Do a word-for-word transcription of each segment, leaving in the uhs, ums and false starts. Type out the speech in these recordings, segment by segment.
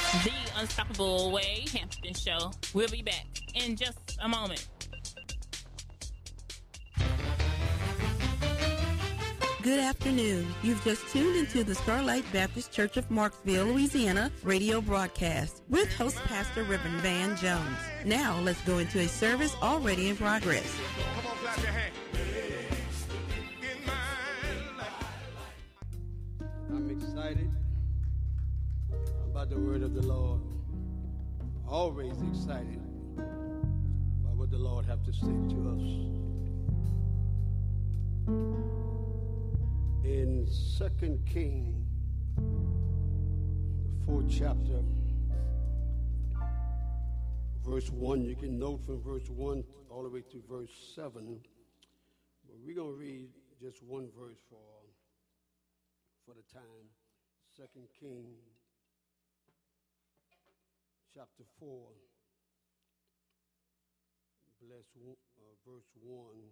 The Unstoppable Way Hampton Show. We'll be back in just a moment. Good afternoon. You've just tuned into the Starlight Baptist Church of Marksville, Louisiana radio broadcast with host Pastor Reverend Van Jones. Now let's go into a service already in progress. Come on, clap your hands. I'm excited about the word of the Lord. Always excited about what the Lord have to say to us. In Second Kings, the fourth chapter, verse one, you can note from verse one all the way to verse seven. But we're going to read just one verse for, for the time. Second Kings, chapter four, bless uh, verse one.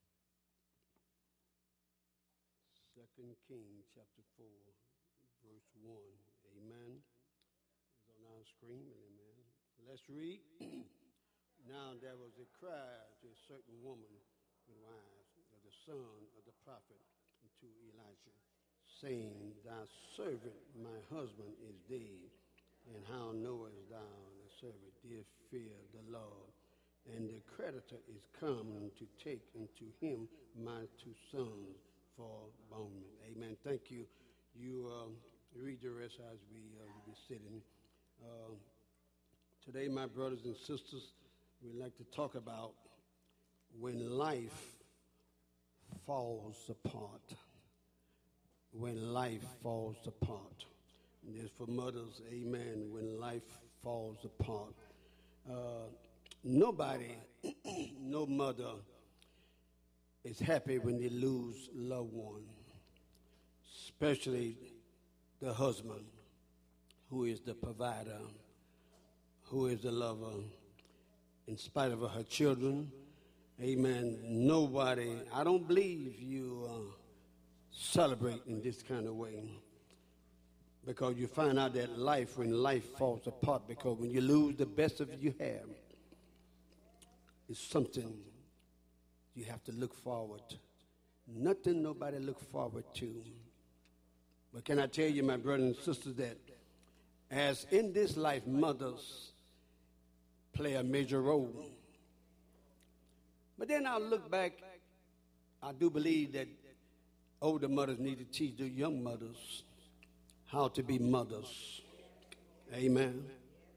Second Kings, chapter four, verse one. Amen. It's on our screen. Amen. Let's read. Now there was a cry to a certain woman with wives of the son of the prophet to Elijah, saying, Thy servant, my husband, is dead. And how knowest thou the servant did fear the Lord? And the creditor is come to take unto him my two sons for bondmen. Amen. Thank you. You uh, read the rest as we uh, be sitting. Uh, today, my brothers and sisters, we'd like to talk about when life falls apart. When life falls apart. And there's for mothers, amen, when life falls apart. Uh, nobody, no mother is happy when they lose loved one, especially the husband, who is the provider, who is the lover. In spite of her children, amen, nobody, I don't believe you uh, celebrate in this kind of way, because you find out that life, when life falls apart, because when you lose the best of you have, it's something you have to look forward to. Nothing nobody look forward to. But can I tell you, my brothers and sisters, that as in this life, mothers play a major role. But then I'll look back, I do believe that older mothers need to teach the young mothers how to be mothers. Amen.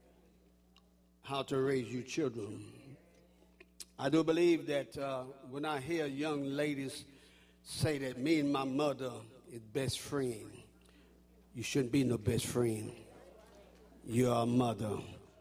How to raise your children. I do believe that uh, when I hear young ladies say that me and my mother is best friend, you shouldn't be no best friend. You're a mother.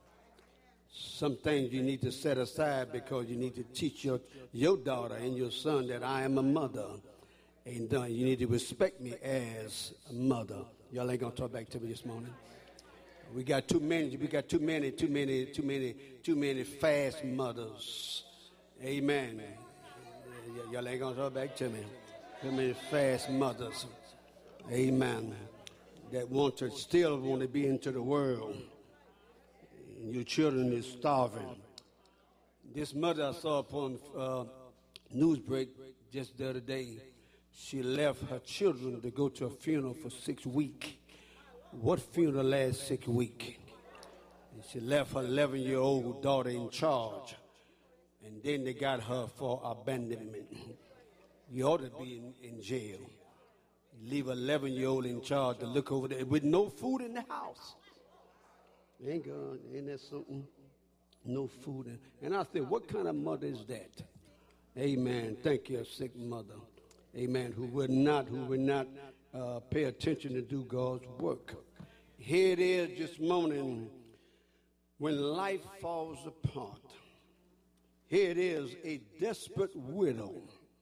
Some things you need to set aside because you need to teach your, your daughter and your son that I am a mother. And uh, you need to respect me as a mother. Y'all ain't gonna talk back to me this morning. We got too many, we got too many, too many, too many, too many fast mothers. Amen. Y- y'all ain't gonna talk back to me. Too many fast mothers. Amen. That want to still want to be into the world. And your children is starving. This mother I saw upon uh, Newsbreak just the other day. She left her children to go to a funeral for six weeks. What funeral lasts six weeks? And she left her eleven-year-old daughter in charge. And then they got her for abandonment. You ought to be in, in jail. You leave an eleven-year-old in charge to look over there with no food in the house. Ain't God, ain't that something? No food. In, and I said, what kind of mother is that? Amen. Thank you, a sick mother. Amen. Who would not, who would not uh, pay attention to do God's work. Here it is this morning when life falls apart. Here it is, a desperate widow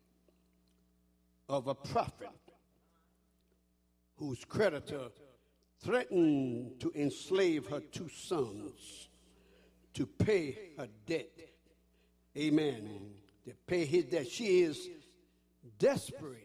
of a prophet whose creditor threatened to enslave her two sons to pay her debt. Amen. To pay his debt. She is desperate,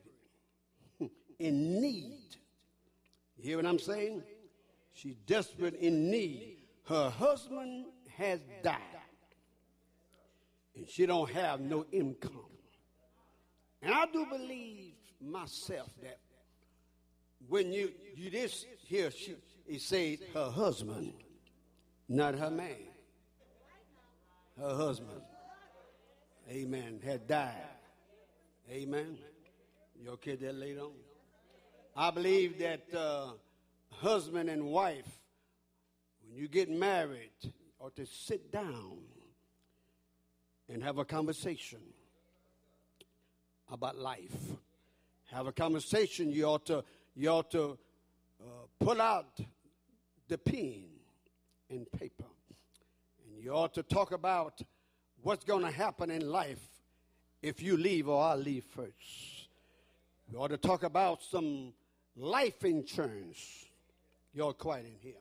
in need. You hear what I'm saying? She's desperate in need her husband has died, and she don't have no income. And I do believe myself that when you you this here, she it says her husband, not her man. Her husband, amen, had died. Amen. You okay there later on? I believe that uh, husband and wife, when you get married, ought to sit down and have a conversation about life. Have a conversation. You ought to, you ought to uh, pull out the pen and paper. And you ought to talk about what's going to happen in life if you leave or I leave first. You ought to talk about some life insurance. You're quiet in here.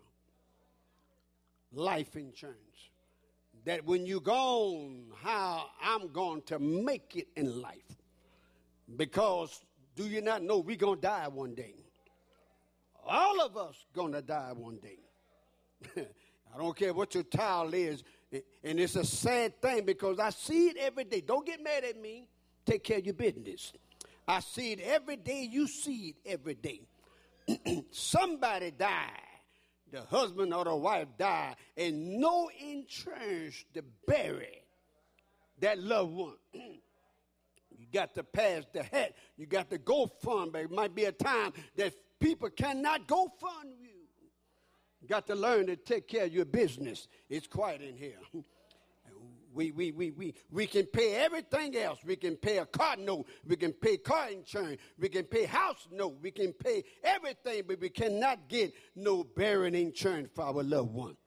Life insurance. That when you're gone, how I'm going to make it in life. Because do you not know we're going to die one day? All of us going to die one day. I don't care what your title is. And it's a sad thing because I see it every day. Don't get mad at me. Take care of your business. I see it every day. You see it every day. Somebody died. The husband or the wife died. And no insurance to bury that loved one. You got to pass the hat. You got to go fund. But it might be a time that people cannot go fund you. You got to learn to take care of your business. It's quiet in here. We, we, we, we, we can pay everything else. We can pay a car note. We can pay car insurance. We can pay house note. We can pay everything, but we cannot get no burial insurance for our loved one.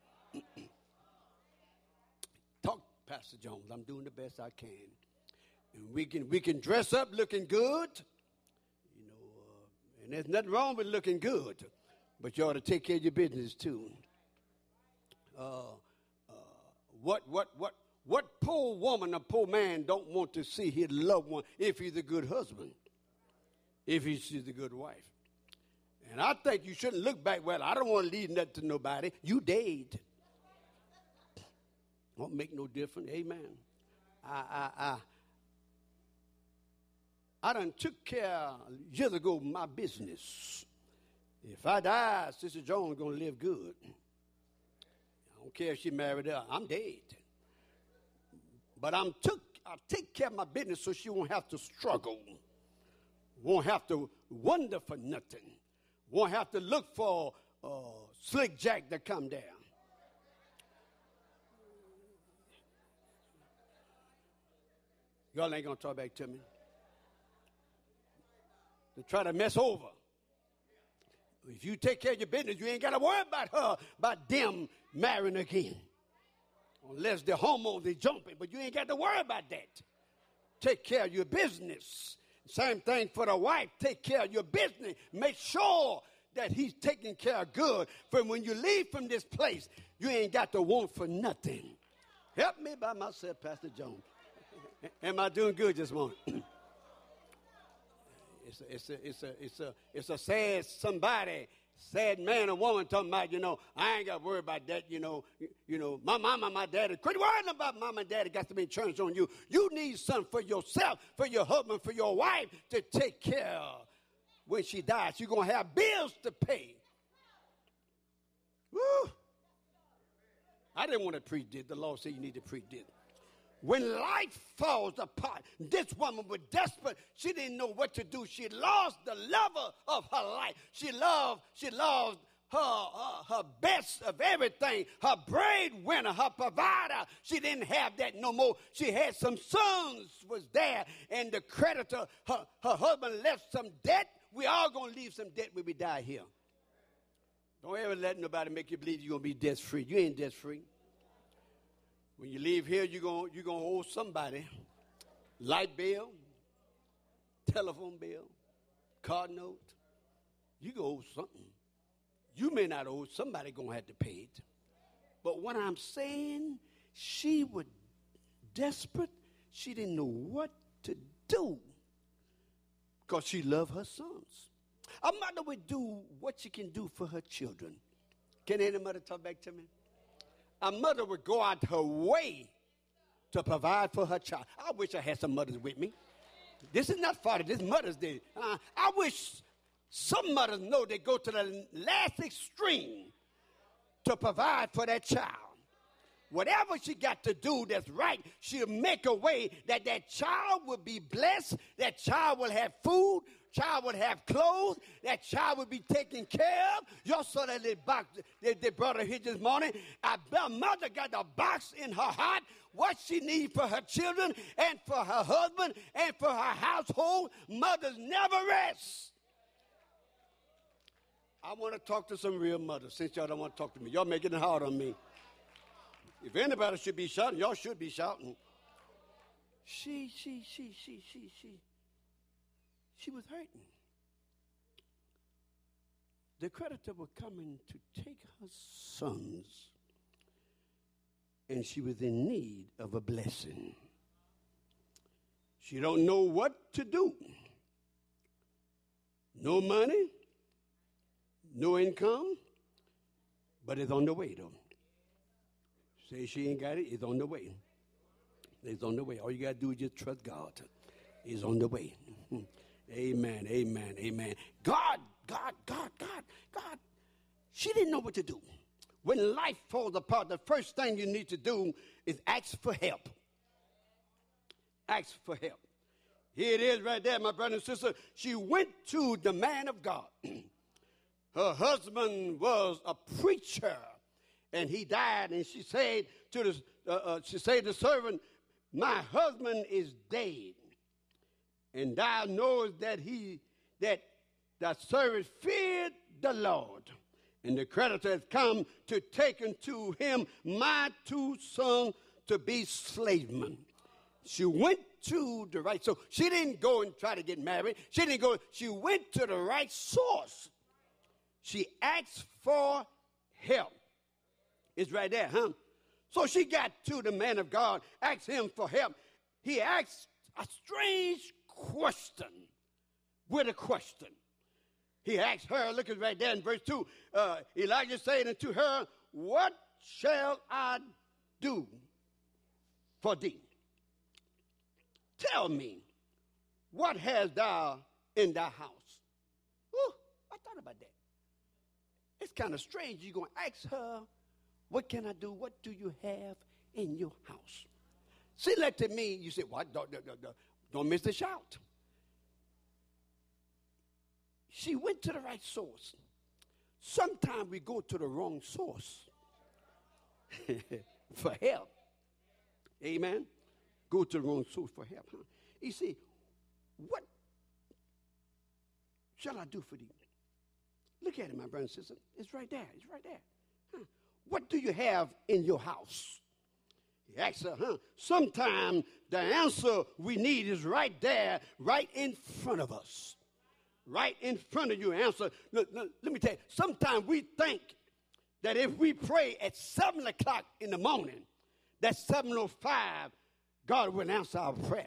Talk, Pastor Jones. I'm doing the best I can. And we can we can dress up looking good, you know, uh, and there's nothing wrong with looking good, but you ought to take care of your business too. Uh, uh, what what what what poor woman or poor man don't want to see his loved one if he's a good husband, if he's a good wife? And I think you shouldn't look back. Well, I don't want to leave nothing to nobody. You dead. Won't make no difference. Amen. I I I. I done took care years ago of my business. If I die, Sister Jones going to live good. I don't care if she married her. I'm dead. But I'm took, I take care of my business so she won't have to struggle. Won't have to wonder for nothing. Won't have to look for uh, Slick Jack to come down. Y'all ain't going to talk back to me. To try to mess over. If you take care of your business, you ain't got to worry about her, about them marrying again. Unless the hormones are jumping, but you ain't got to worry about that. Take care of your business. Same thing for the wife. Take care of your business. Make sure that he's taking care of good. For when you leave from this place, you ain't got to want for nothing. Help me by myself, Pastor Jones. Am I doing good this morning? It's a, it's a, it's a, it's a, it's a sad somebody, sad man or woman talking about, you know, I ain't got to worry about that, you know, you, you know, my mama, my daddy, quit worrying about mama and daddy got to be insurance on you. You need something for yourself, for your husband, for your wife to take care of. When she dies, you're going to have bills to pay. Woo! I didn't want to preach this. The Lord said you need to preach this. When life falls apart, this woman was desperate. She didn't know what to do. She lost the lover of her life. She loved, she loved her, her, her best of everything, her breadwinner, her provider. She didn't have that no more. She had some sons was there, and the creditor, her, her husband left some debt. We all going to leave some debt when we die here. Don't ever let nobody make you believe you're going to be debt-free. You ain't debt-free. When you leave here, you're going you're gonna owe somebody light bill, telephone bill, card note. You're going to owe something. You may not owe, somebody going to have to pay it. But what I'm saying, she was desperate. She didn't know what to do because she loved her sons. A mother would do what she can do for her children. Can any mother talk back to me? a mother would go out her way to provide for her child. I wish I had some mothers with me. This is not Father, this is Mother's Day. Uh, I wish some mothers know they go to the last extreme to provide for that child. Whatever she got to do that's right, she'll make a way that that child will be blessed, that child will have food, child will have clothes, that child will be taken care of. Your son that they, box, they, they brought her here this morning, a mother got a box in her heart, what she needs for her children and for her husband and for her household. Mothers never rest. I want to talk to some real mothers since y'all don't want to talk to me. Y'all making it hard on me. If anybody should be shouting, y'all should be shouting. She, she, she, she, she, she, she was hurting. The creditor was coming to take her sons, and she was in need of a blessing. She don't know what to do. No money, no income, but it's on the way, though. Say she ain't got it, it's on the way. It's on the way. All you got to do is just trust God. It's on the way. Amen, amen, amen. God, God, God, God, God. She didn't know what to do. When life falls apart, the first thing you need to do is ask for help. Ask for help. Here it is right there, my brother and sister. She went to the man of God. Her husband was a preacher. And he died, and she said to the uh, uh, she said to the servant, "My husband is dead, and thou knowest that he that the servant feared the Lord, and the creditor has come to take unto him my two sons to be slavemen." She went to the right, so she didn't go and try to get married. She didn't go. She went to the right source. She asked for help. It's right there, huh? So she got to the man of God, asked him for help. He asked a strange question with a question. He asked her, look at right there in verse two, uh, Elijah said unto her, "What shall I do for thee? Tell me, what hast thou in thy house?" Ooh, I thought about that. It's kind of strange. You're going to ask her, what can I do? What do you have in your house? See, like to me, you say, what? Don't, don't, don't, don't miss the shout. She went to the right source. Sometimes we go to the wrong source for help. Amen? Go to the wrong source for help. Huh? You see, what shall I do for thee? Look at it, my brother and sister. It's right there. It's right there. Huh? What do you have in your house? He asked her, huh? Sometimes the answer we need is right there, right in front of us. Right in front of you, answer. Look, look, let me tell you, sometimes we think that if we pray at seven o'clock in the morning, that seven oh five, God will answer our prayer.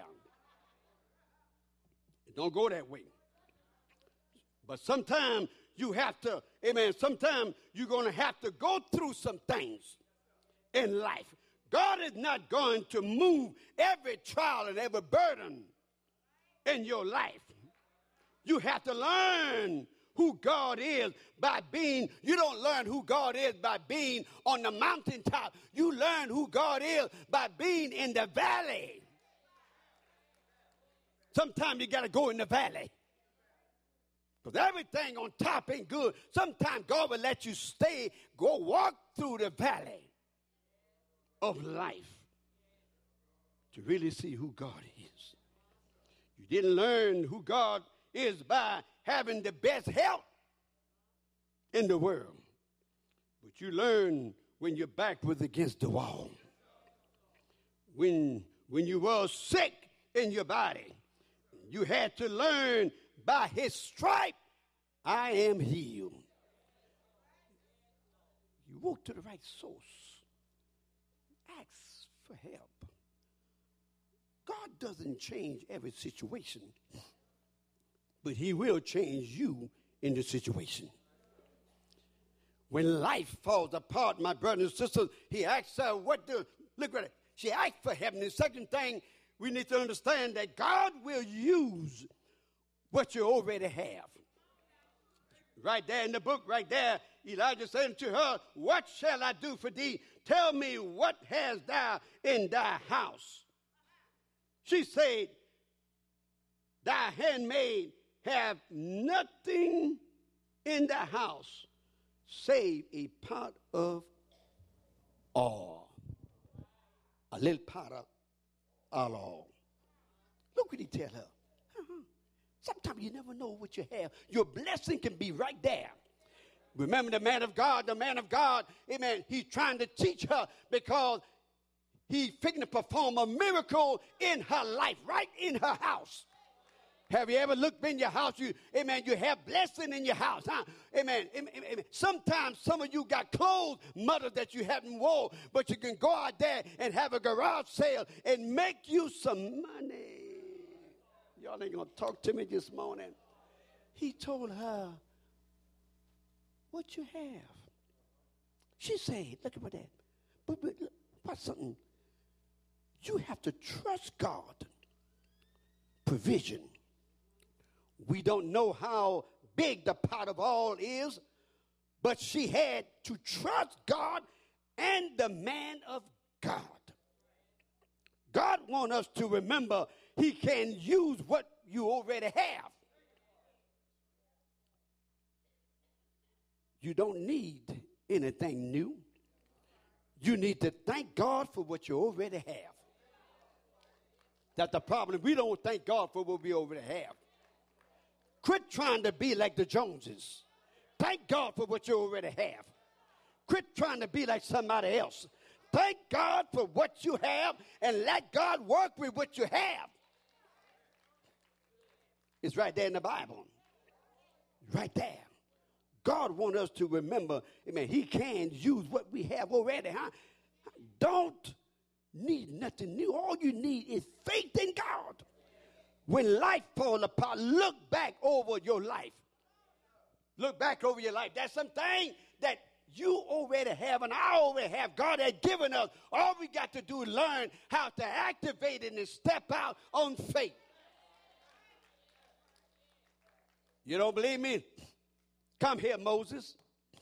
It don't go that way. But sometimes you have to, amen, sometimes you're going to have to go through some things in life. God is not going to move every trial and every burden in your life. You have to learn who God is by being, you don't learn who God is by being on the mountaintop. You learn who God is by being in the valley. Sometimes you got to go in the valley. Because everything on top ain't good. Sometimes God will let you stay, go walk through the valley of life to really see who God is. You didn't learn who God is by having the best health in the world. But you learn when your back was against the wall. When, when you were sick in your body, you had to learn by his stripe, I am healed. You walk to the right source. Ask for help. God doesn't change every situation, but he will change you in the situation. When life falls apart, my brothers and sisters, he asks her, what do, look at it. She asked for heaven. The second thing, we need to understand that God will use what you already have. Right there in the book, right there, Elijah said to her, what shall I do for thee? Tell me, what hast thou in thy house? She said, thy handmaid have nothing in the house save a pot of oil. A little pot of olive oil. Look what he tell her. Uh-huh. Sometimes you never know what you have. Your blessing can be right there. Remember the man of God, the man of God, amen, he's trying to teach her because he's fixing to perform a miracle in her life, right in her house. Have you ever looked in your house? You, amen, you have blessing in your house, huh? Amen, amen, amen. Sometimes some of you got clothes, mother, that you haven't worn, but you can go out there and have a garage sale and make you some money. Y'all ain't going to talk to me this morning. He told her, what you have. She said, look at that. But, but look, what's something? You have to trust God. Provision. We don't know how big the pot of oil is, but she had to trust God and the man of God. God wants us to remember he can use what you already have. You don't need anything new. You need to thank God for what you already have. That's the problem. We don't thank God for what we already have. Quit trying to be like the Joneses. Thank God for what you already have. Quit trying to be like somebody else. Thank God for what you have and let God work with what you have. It's right there in the Bible. Right there. God wants us to remember, amen, he can use what we have already. Huh? Don't need nothing new. All you need is faith in God. When life falls apart, look back over your life. Look back over your life. That's something that you already have and I already have. God has given us. All we got to do is learn how to activate it and step out on faith. You don't believe me? Come here, Moses.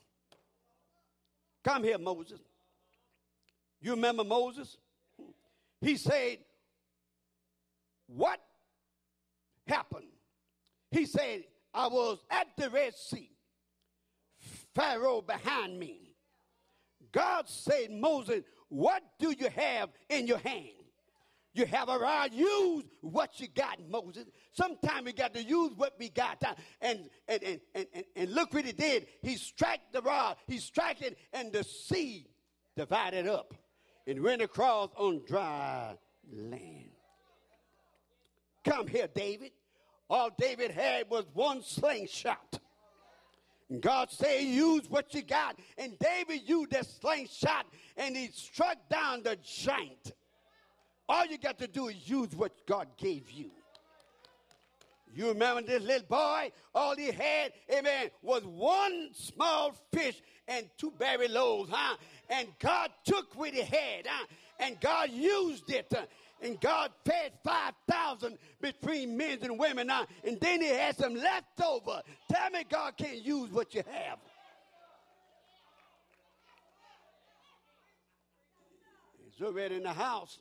Come here, Moses. You remember Moses? He said, what happened? He said, I was at the Red Sea, Pharaoh behind me. God said, Moses, what do you have in your hand? You have a rod. Use what you got, Moses. Sometimes we got to use what we got. And, and, and, and, and, and look what he did. He struck the rod. He struck it, and the sea divided up and went across on dry land. Come here, David. All David had was one slingshot. And God said, use what you got. And David used that slingshot, and he struck down the giant. All you got to do is use what God gave you. You remember this little boy? All he had, amen, was one small fish and two berry loaves, huh? And God took what he had, huh? And God used it. Uh, and God fed five thousand between men and women, huh? And then he had some left over. Tell me God can't use what you have. He's already in the house.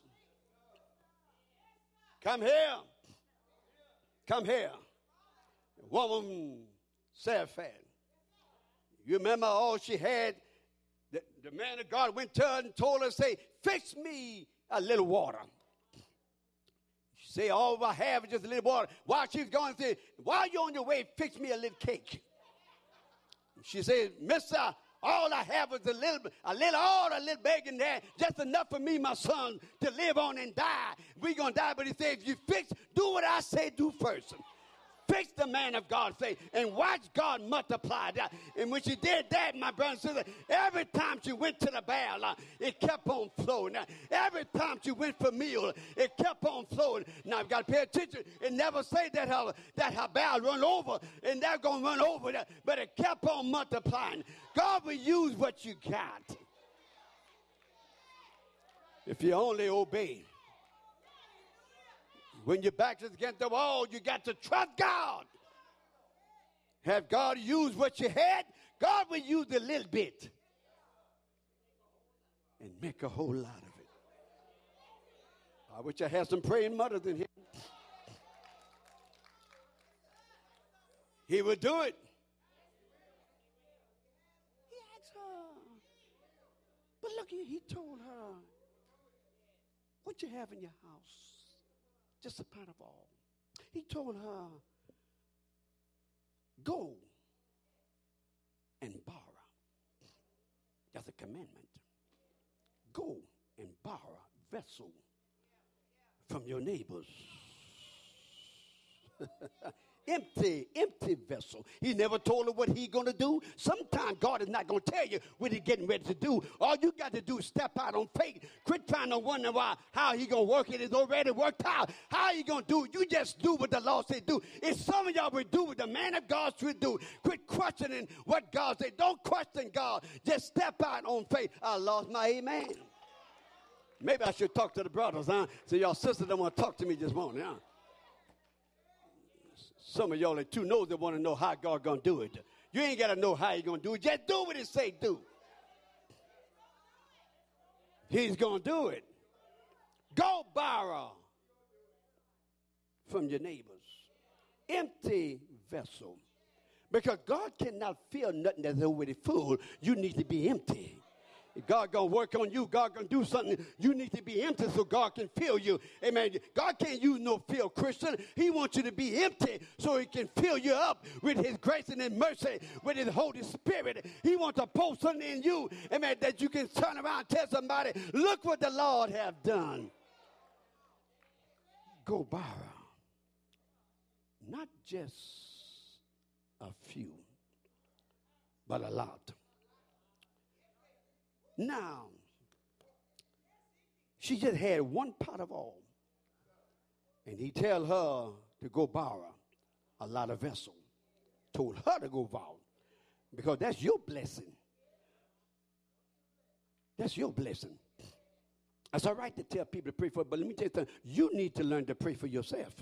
Come here. Come here. Woman, Saraphat. You remember all she had? The, the man of God went to her and told her, say, fix me a little water. She said, all I have is just a little water. While she was going, say, while you're on your way, fix me a little cake. She said, mister, all I have is a little, a little oil, a little bacon there, just enough for me, my son, to live on and die. We're going to die. But he said, if you fix, do what I say do first. fix the man of God's faith and watch God multiply that. And when she did that, my brother and sister, every time she went to the barrel, uh, it kept on flowing. Now, every time she went for meal, it kept on flowing. Now, I've got to pay attention and never say that her, that her barrel run over and they're going to run over that, but it kept on multiplying. God will use what you got if you only obey. When your back is against the wall, you got to trust God. Have God use what you had, God will use a little bit and make a whole lot of it. I wish I had some praying mothers in here. He would do it. He asked her. But look here, he told her, what you have in your house? Just a pot of oil. He told her, go and borrow. That's a commandment. Go and borrow a vessel from your neighbors. Empty, empty vessel. He never told her what he's going to do. Sometimes God is not going to tell you what he's getting ready to do. All you got to do is step out on faith. Quit trying to wonder why, how he going to work it. It's already worked out. How you going to do it? You just do what the Lord said do. If some of y'all would do what the man of God should do, quit questioning what God said. Don't question God. Just step out on faith. I lost my amen. Maybe I should talk to the brothers, huh? So y'all sisters don't want to talk to me this morning, huh? Some of y'all are too nosy want to know how God going to do it. You ain't got to know how he's going to do it. Just do what he say do. He's going to do it. Go borrow from your neighbors. Empty vessel. Because God cannot fill nothing that's already full. You need to be empty. If God going to work on you, God going to do something, you need to be empty so God can fill you. Amen. God can't use no filled Christian. He wants you to be empty so he can fill you up with his grace and his mercy, with his Holy Spirit. He wants to post something in you, amen, that you can turn around and tell somebody, look what the Lord have done. Go borrow. Not just a few, but a lot. Now, she just had one pot of oil, and he tell her to go borrow a lot of vessel. Told her to go borrow, because that's your blessing. That's your blessing. It's all right to tell people to pray for, but let me tell you something. You need to learn to pray for yourself.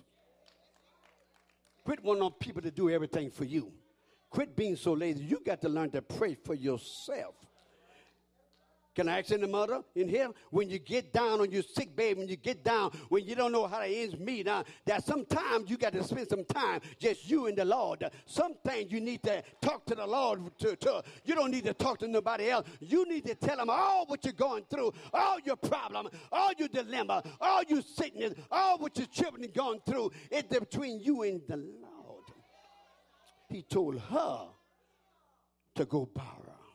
Quit wanting people to do everything for you. Quit being so lazy. You got to learn to pray for yourself. Can I ask any mother in here? When you get down on your sick baby, when you get down, when you don't know how to ends meet, uh, that sometimes you got to spend some time, just you and the Lord. Uh, some things you need to talk to the Lord. To, to, you don't need to talk to nobody else. You need to tell him all what you're going through, all your problem, all your dilemma, all your sickness, all what your children are going through. It's between you and the Lord. He told her to go borrow.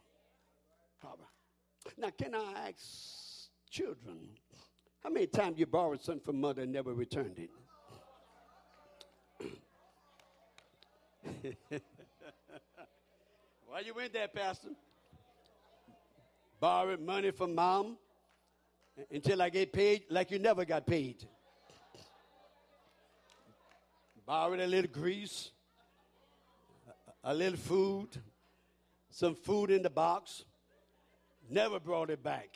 Now, can I ask children, how many times you borrowed something from mother and never returned it? Why you went there, Pastor? Borrowed money from mom until I get paid like you never got paid. Borrowed a little grease, a, a little food, some food in the box. Never brought it back.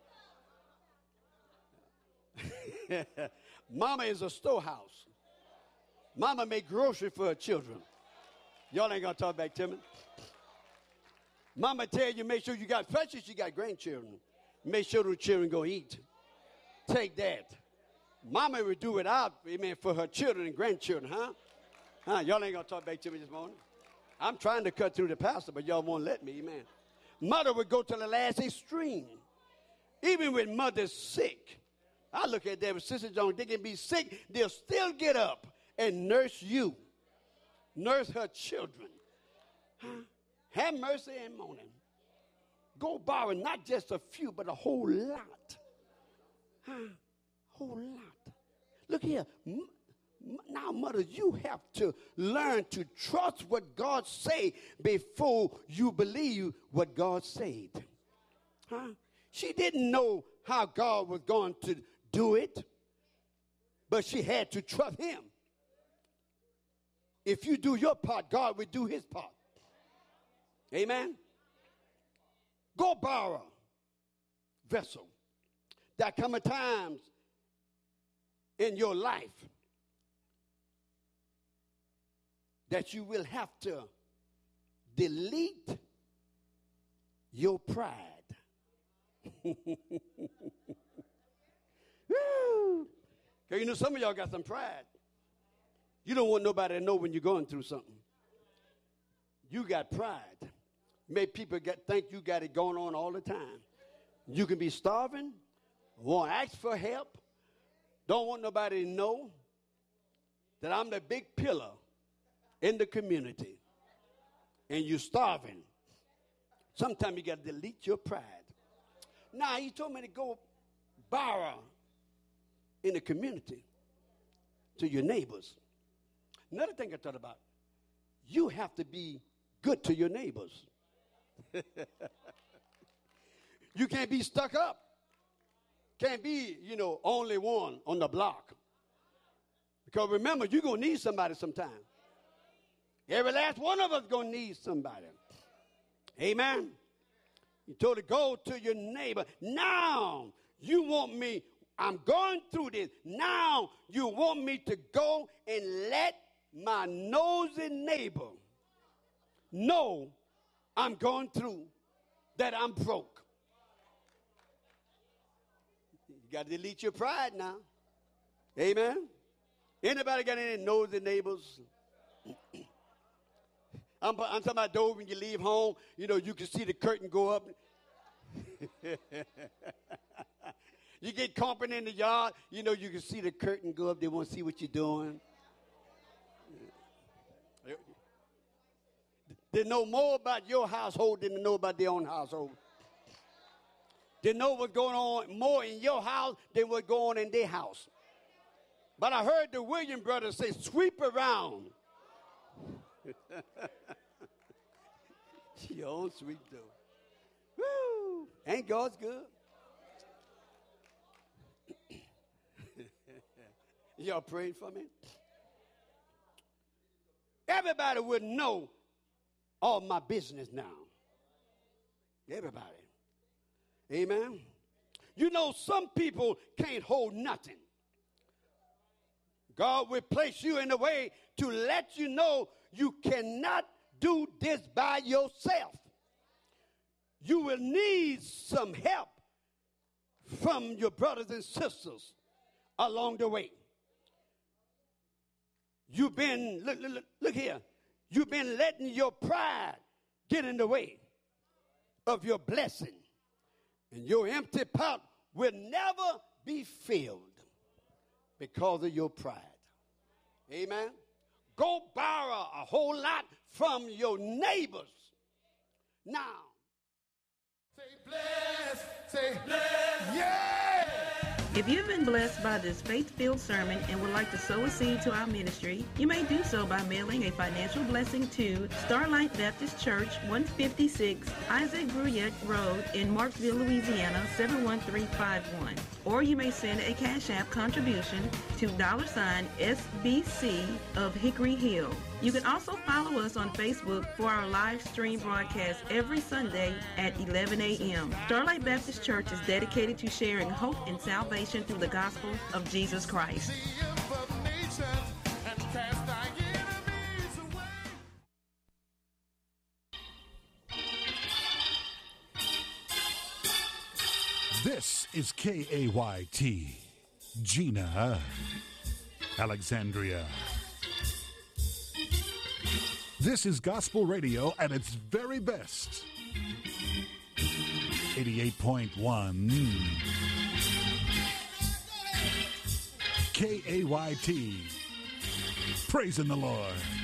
Mama is a storehouse. Mama make groceries for her children. Y'all ain't gonna talk back to me. Mama tell you, make sure you got, especially if you got grandchildren, make sure the children go eat. Take that. Mama would do it out, amen, for her children and grandchildren, huh? Huh? Y'all ain't gonna talk back to me this morning. I'm trying to cut through the pastor, but y'all won't let me, amen. Mother would go to the last extreme. Even when mother's sick. I look at them, Sister Jones, they can be sick, they'll still get up and nurse you. Nurse her children. Huh? Have mercy and moaning. Go borrow not just a few, but a whole lot. Huh? Whole lot. Look here. M- Now, mothers, you have to learn to trust what God say before you believe what God said. Huh? She didn't know how God was going to do it, but she had to trust him. If you do your part, God will do his part. Amen? Go borrow a vessel. There come a times in your life that you will have to delete your pride. Woo! Because you know some of y'all got some pride. You don't want nobody to know when you're going through something. You got pride. Make people get, think you got it going on all the time. You can be starving, won't ask for help, don't want nobody to know that I'm the big pillar in the community, and you're starving. Sometimes you got to delete your pride. Now, he told me to go borrow in the community to your neighbors. Another thing I thought about, you have to be good to your neighbors. You can't be stuck up. Can't be, you know, only one on the block. Because remember, you're going to need somebody sometime. Every last one of us going to need somebody. Amen. He told her, go to your neighbor. Now, you want me, I'm going through this. Now, you want me to go and let my nosy neighbor know I'm going through, that I'm broke. You got to delete your pride now. Amen. Anybody got any nosy neighbors? I'm, I'm talking about those when you leave home, you know, you can see the curtain go up. You get company in the yard, you know, you can see the curtain go up. They want to see what you're doing. They know more about your household than they know about their own household. They know what's going on more in your house than what's going on in their house. But I heard the William brothers say, sweep around. Your own sweep though. Woo! Ain't God's good? Y'all praying for me? Everybody would know all my business now. Everybody. Amen. You know, some people can't hold nothing. God will place you in a way to let you know you cannot do this by yourself. You will need some help from your brothers and sisters along the way. You've been, look, look, look here, you've been letting your pride get in the way of your blessing. And your empty pot will never be filled because of your pride. Amen. Go borrow a whole lot from your neighbors. Now. Say bless, say bless, yeah. If you've been blessed by this faith-filled sermon and would like to sow a seed to our ministry, you may do so by mailing a financial blessing to Starlight Baptist Church, one fifty-six Isaac Bruyette Road in Marksville, Louisiana, seven one three five one. Or you may send a Cash App contribution to dollar sign S B C of Hickory Hill. You can also follow us on Facebook for our live stream broadcast every Sunday at eleven a.m. Starlight Baptist Church is dedicated to sharing hope and salvation through the gospel of Jesus Christ. This is K A Y T, Gina, Alexandria. This is gospel radio at its very best. eighty-eight point one K A Y T. Praising the Lord.